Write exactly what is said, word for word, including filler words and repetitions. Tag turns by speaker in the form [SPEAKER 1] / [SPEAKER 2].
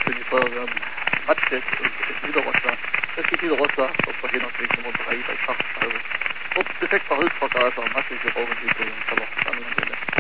[SPEAKER 1] für die Feuerwehr Mattstedt und Niederroster. Das geht Niederroster auf der Hehnerweg Nummer drei bei Kraftscheibe. Dort defekter Holzvergaser, massige Rauchentwicklung im Keller.